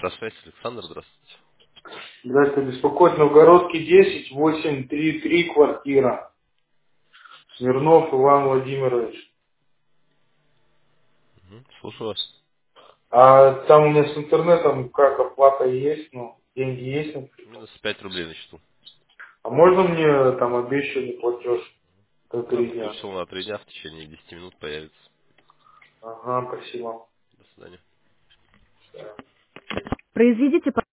Электросвязь, Александр, здравствуйте. Здравствуйте, беспокоит Новгородский 10, 833 квартира. Смирнов Иван Владимирович. Слушаю вас. А там у меня с интернетом как оплата есть, ну, деньги есть, например. Минус 5 рублей на счету. А можно мне там обещанный платеж до Да, 3 дня? подключил на 3 дня, в течение 10 минут появится. Ага, спасибо. До свидания. Да. Произведите